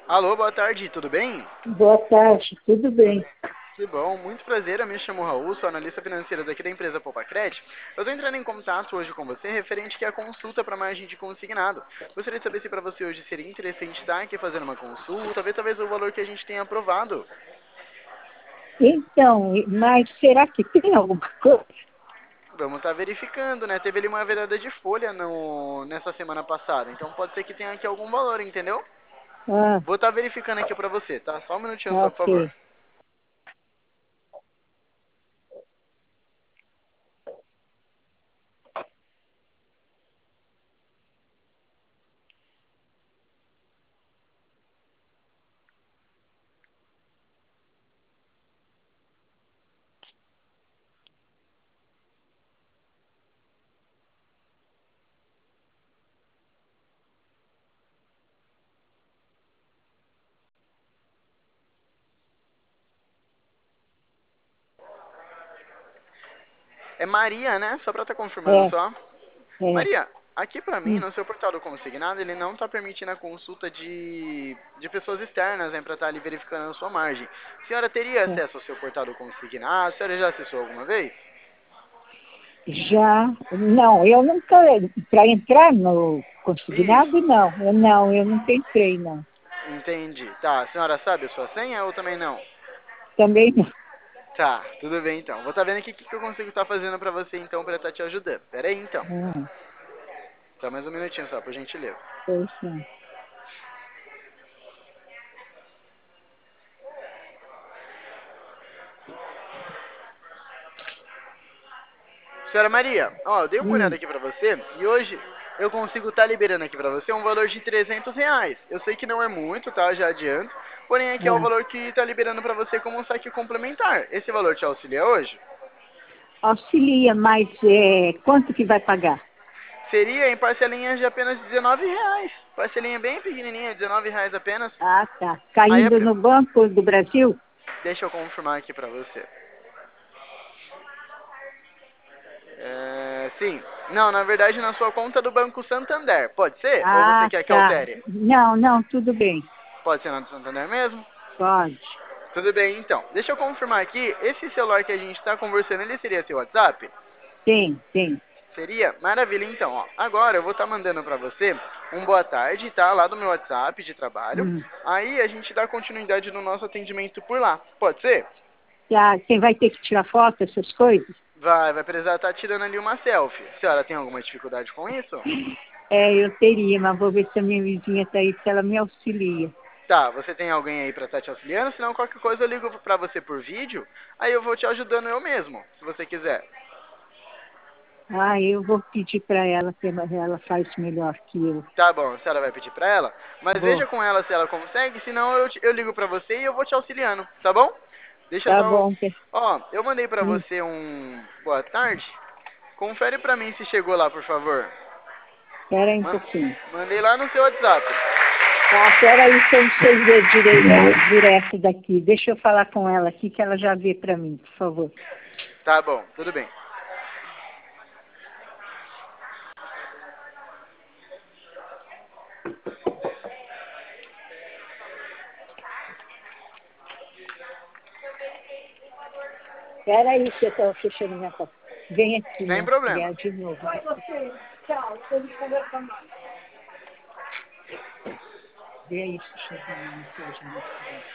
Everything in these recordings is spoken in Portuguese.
Alô, boa tarde, tudo bem? Boa tarde, tudo Tudo. bem? Que bom, muito prazer, eu me chamo Raul, sou analista financeiro daqui da empresa Popacred. Eu estou entrando em contato hoje com você referente que é a consulta para margem de consignado. Gostaria de saber se para você hoje seria interessante estar aqui fazendo uma consulta, ver talvez o valor que a gente tenha aprovado. Então, mas será que tem alguma coisa? Vamos estar verificando, né? Teve ali uma virada de folha nessa semana passada, então pode ser que tenha aqui algum valor, entendeu? Ah, Vou estar verificando aqui para você, tá? Só um minutinho só, por favor. ok. É Maria, né? Só para estar confirmando É, só. é. Maria, aqui pra mim, Hum, no seu portal do consignado, ele não está permitindo a consulta de pessoas externas, né, para estar ali verificando a sua margem. A senhora teria é. acesso ao seu portal do consignado? A senhora já acessou alguma vez? Já, não, eu nunca, para entrar no consignado, Isso, não. Eu nunca entrei, não. entendi. Tá, a senhora sabe a sua senha ou também não? Também não. Tá, tudo bem então. Vou estar vendo aqui o que eu consigo estar fazendo pra você então, pra estar te ajudando. Pera aí então. Ah, Só mais um minutinho só, por gentileza. pois não. Senhora Maria, ó, eu dei uma olhada Hum, aqui pra você e hoje eu consigo estar liberando aqui pra você um valor de R$ 300. Eu sei que não é muito, tá? Já adianto. Porém, aqui é o ah. valor que tá liberando pra você como um saque complementar. Esse valor te auxilia hoje? Auxilia, mas quanto que vai pagar? Seria em parcelinhas de apenas R$ 19. Parcelinha bem pequenininha, R$ 19 apenas. Ah, tá. Aí, Caindo no Banco do Brasil? deixa eu confirmar aqui pra você. Sim. Não, na verdade na sua conta do Banco Santander. Pode ser? Ou você Ah, quer que tá. altere? Não, não, tudo bem. Pode ser na do Santander mesmo? Pode. Tudo bem, então. Deixa eu confirmar aqui. Esse celular que a gente está conversando, ele seria seu WhatsApp? Tem, tem. Seria? Maravilha, então. Ó, agora eu vou estar mandando para você um boa tarde, tá? Lá do meu WhatsApp de trabalho. Hum. Aí a gente dá continuidade no nosso atendimento por lá. Pode ser? Ah, quem vai ter que tirar foto, essas coisas? Vai precisar estar tirando ali uma selfie. A senhora tem alguma dificuldade com isso? É, eu teria, mas vou ver se a minha vizinha está aí, se ela me auxilia. Tá, você tem alguém aí pra estar te auxiliando? Senão qualquer coisa eu ligo pra você por vídeo. Aí eu vou te ajudando eu mesmo, se você quiser. Ah, eu vou pedir para ela, que ela faz melhor que eu. Tá bom, a senhora vai pedir pra ela, mas Vou. veja com ela se ela consegue, senão eu ligo pra você e eu vou te auxiliando, tá bom? Deixa Tá só. bom. Ó, eu mandei pra Hum, você um boa tarde. Confere pra mim se chegou lá, por favor. Espera aí um pouquinho. Mandei lá no seu WhatsApp. Tá, espera aí que eu não sei ver direto daqui. Deixa eu falar com ela aqui, que ela já vê para mim, por favor. Tá bom, tudo bem. Espera aí que eu estou fechando minha porta. Vem aqui, Sem minha problema. filha, de novo. Vai você. Tchau, depois eu converso mais. Vê aí se chegou uma mensagem desse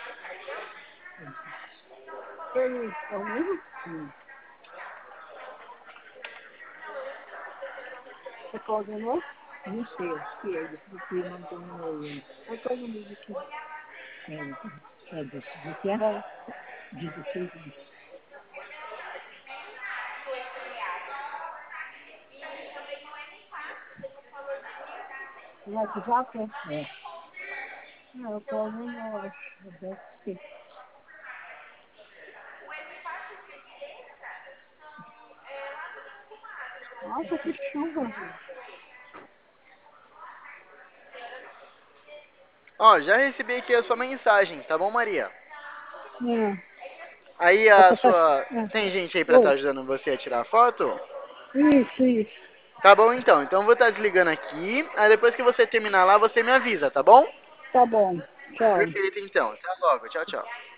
Foi, é o mesmo? Você coordenou? Não sei, acho que ele, porque mandou um e-mail. Aí todo mundo que é desse que era 16 anos. No WhatsApp? É. Não, eu coordenou, acho. Deve ser. Nossa, que chuva. Ó, já recebi aqui a sua mensagem, tá bom, Maria? É, Aí eu a tô sua. passando. Tem gente aí pra estar Oi, ajudando você a tirar a foto? isso, isso. Tá bom então. Então eu vou estar desligando aqui. Aí depois que você terminar lá, você me avisa, tá bom? Tá bom. Tchau. Perfeito, então. Até logo. Tchau, tchau.